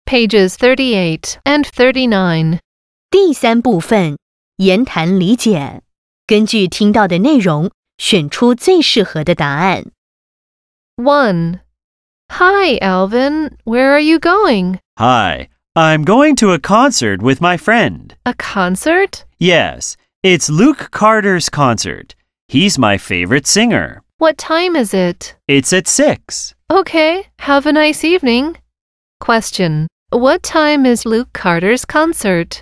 pages 38 and 39. 第三部分，言谈理解。根据听到的内容，选出最适合的答案。 1. Hi, Alvin. Where are you going? Hi, I'm going to a concert with my friend. A concert? Yes, it's Luke Carter's concert. He's my favorite singer. What time is it? It's at 6. Okay, have a nice evening. Question. What time is Luke Carter's concert?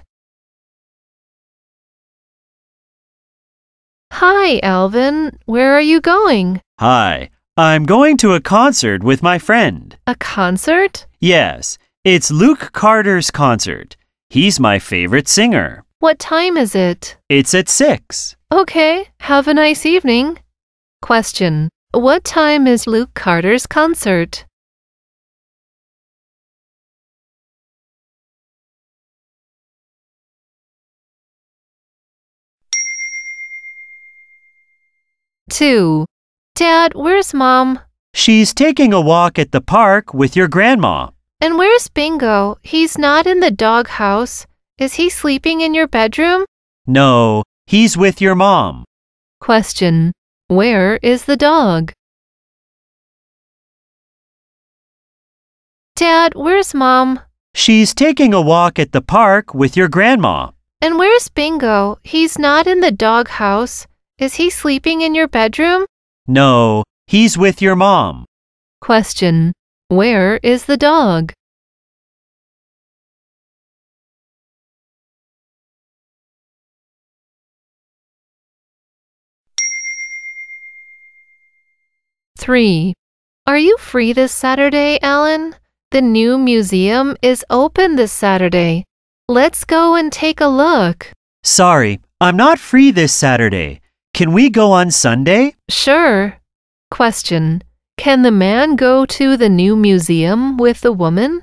Hi, Alvin. Where are you going? Hi, I'm going to a concert with my friend. A concert? Yes, it's Luke Carter's concert. He's my favorite singer. What time is it? It's at 6. Okay, have a nice evening. Question. What time is Luke Carter's concert? Two. Dad, where's Mom? She's taking a walk at the park with your grandma. And where's Bingo? He's not in the doghouse. Is he sleeping in your bedroom? No, he's with your mom. Question. Where is the dog? Dad, where's Mom? She's taking a walk at the park with your grandma. And where's Bingo? He's not in the doghouse. Is he sleeping in your bedroom? No, he's with your mom. Question. Where is the dog? Three. Are you free this Saturday, Alan? The new museum is open this Saturday. Let's go and take a look. Sorry, I'm not free this Saturday. Can we go on Sunday? Sure. Question. Can the man go to the new museum with the woman?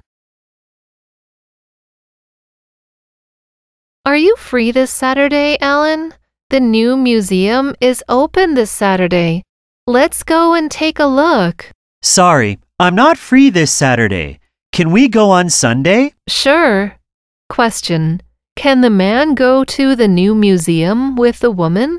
Are you free this Saturday, Alan? The new museum is open this Saturday. Let's go and take a look. Sorry, I'm not free this Saturday. Can we go on Sunday? Sure. Question. Can the man go to the new museum with the woman?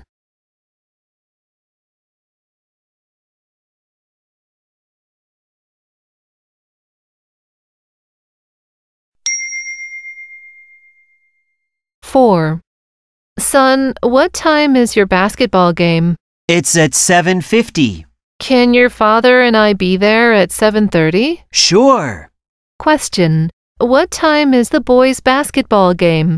Four. Son, what time is your basketball game? It's at 7:50. Can your father and I be there at 7:30? Sure. Question. What time is the boys' basketball game?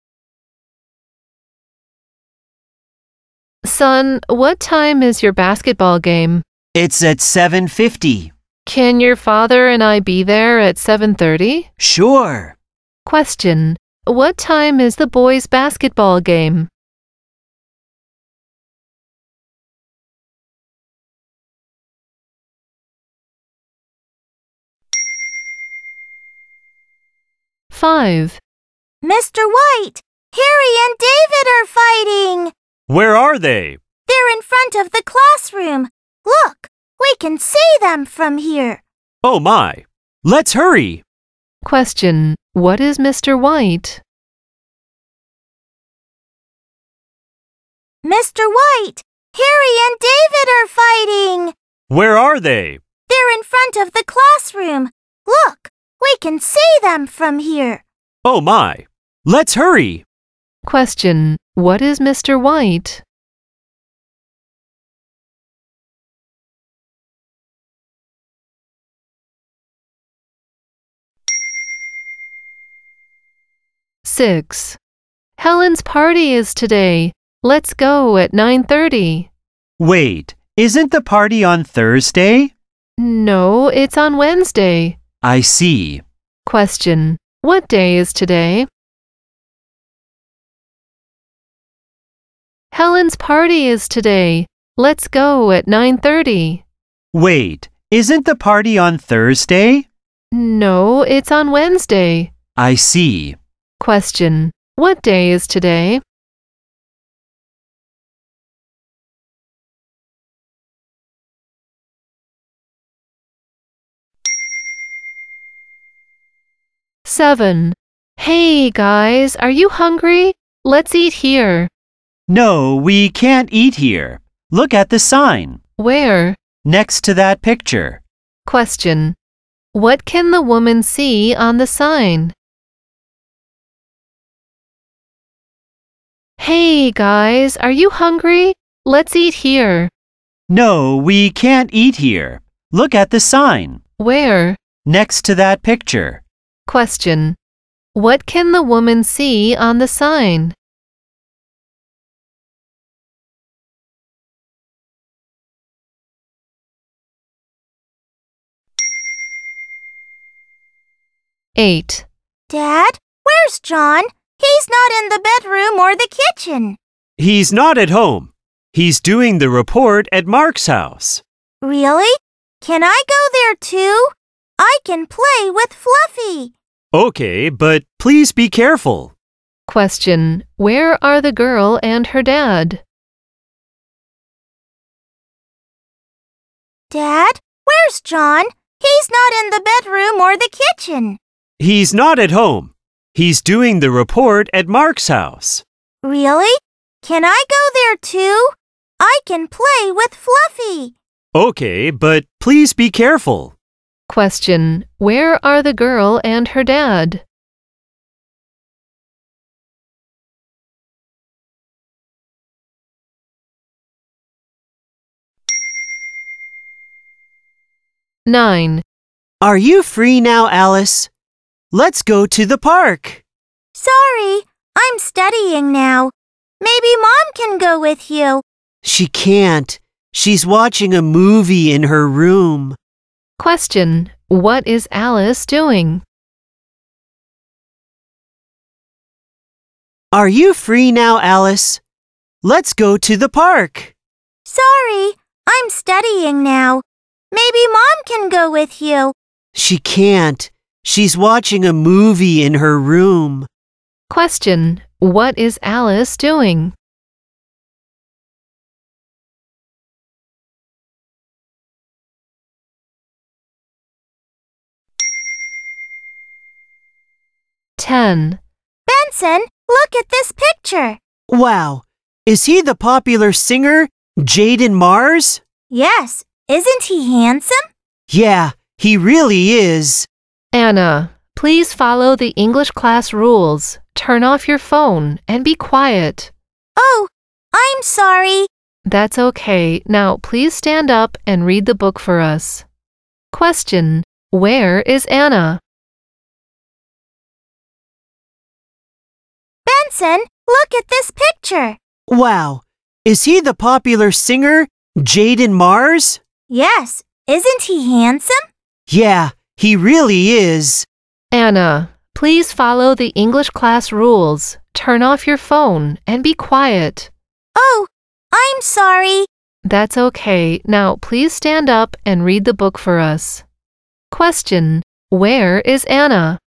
Son, what time is your basketball game? It's at 7:50. Can your father and I be there at 7:30? Sure. Question. What time is the boys' basketball game? Five. Mr. White, Harry and David are fighting. Where are they? They're in front of the classroom. Look, we can see them from here. Oh my. Let's hurry. Question. What is Mr. White? Mr. White, Harry and David are fighting. Where are they? They're in front of the classroom. Look, we can see them from here. Oh my. Let's hurry. Question. What is Mr. White? Six. Helen's party is today. Let's go at 9:30. Wait, isn't the party on Thursday? No, it's on Wednesday. I see. Question. What day is today? Helen's party is today. Let's go at 9:30. Wait, isn't the party on Thursday? No, it's on Wednesday. I see. Question. What day is today? 7. Hey guys, are you hungry? Let's eat here. No, we can't eat here. Look at the sign. Where? Next to that picture. Question. What can the woman see on the sign? Hey guys, are you hungry? Let's eat here. No, we can't eat here. Look at the sign. Where? Next to that picture. Question. What can the woman see on the sign? Eight. Dad, where's John? He's not in the bedroom or the kitchen. He's not at home. He's doing the report at Mark's house. Really? Can I go there too? I can play with Fluffy. Okay, but please be careful. Question. Where are the girl and her dad? Dad, where's John? He's not in the bedroom or the kitchen. He's not at home. He's doing the report at Mark's house. Really? Can I go there too? I can play with Fluffy. Okay, but please be careful. Question. Where are the girl and her dad? Nine. Are you free now, Alice? Let's go to the park. Sorry, I'm studying now. Maybe Mom can go with you. She can't. She's watching a movie in her room. Question. What is Alice doing? Are you free now, Alice? Let's go to the park. Sorry, I'm studying now. Maybe Mom can go with you. She can't. She's watching a movie in her room. Question. What is Alice doing? Ten. Benson, look at this picture. Wow. Is he the popular singer, Jaden Mars? Yes, isn't he handsome? Yeah, he really is. Anna, please follow the English class rules. Turn off your phone and be quiet. Oh, I'm sorry. That's okay. Now please stand up and read the book for us. Question. Where is Anna? Benson, look at this picture. Wow. Is he the popular singer, Jaden Mars? Yes, isn't he handsome? Yeah, he really is. Anna, please follow the English class rules. Turn off your phone and be quiet. Oh, I'm sorry. That's okay. Now please stand up and read the book for us. Question. Where is Anna?